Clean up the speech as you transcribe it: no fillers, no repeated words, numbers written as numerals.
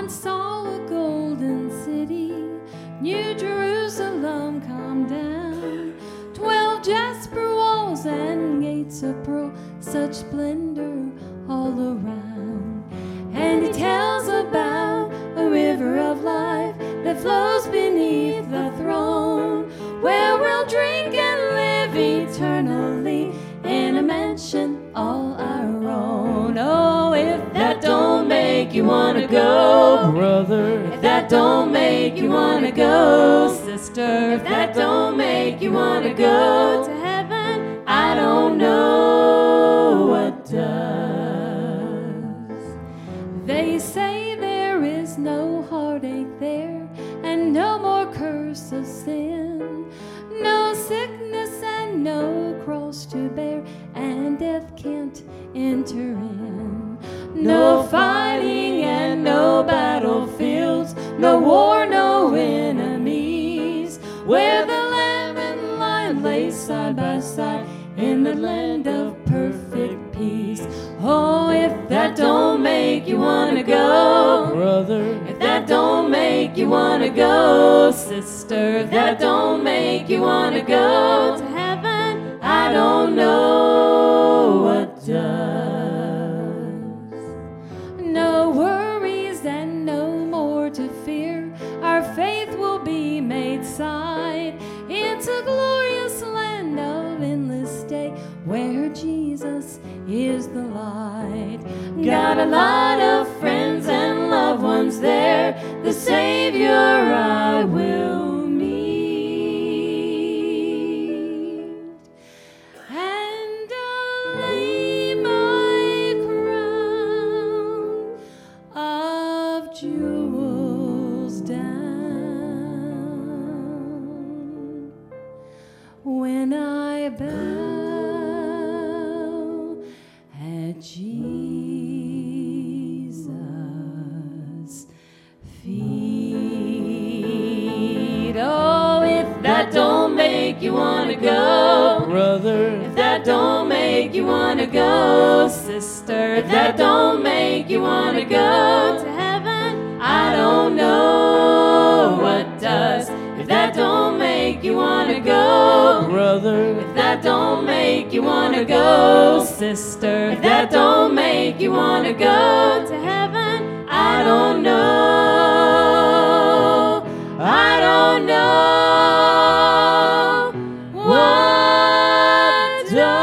John saw a golden city, New Jerusalem come down, 12 jasper walls and gates of pearl, such splendor all around. And he tells about a river of life that flows beneath the throne, where we'll drink and live eternally in a mansion all our own. Oh, if that don't make you wanna go, brother, if that don't make you wanna go, sister, if that don't make you wanna go to heaven, I don't know what does. They say there is no heartache there, and no more curse of sin, no sickness and no cross to bear, and death can't enter in. No fighting and no battlefields, no war, no enemies, where the lamb and lion lay side by side in the land of perfect peace. Oh, if that don't make you wanna go, brother, if that don't make you wanna go, sister, if that don't make you wanna go to heaven, I don't know what does. No worries and no more to fear, our faith will be made sight into glorious land of endless day, where Jesus is the light. Got a lot of friends and loved ones there, the Savior I will meet, and I'll lay my crown of jewels down when I bow at Jesus' feet. Oh, if that don't make you wanna go, brother, if that don't make you wanna go, sister, if that don't make you wanna go to heaven, I don't know what does. If that don't make you wanna go, brother, if that don't make you wanna go, sister, if that don't make you wanna go to heaven, I don't know, I don't know what does.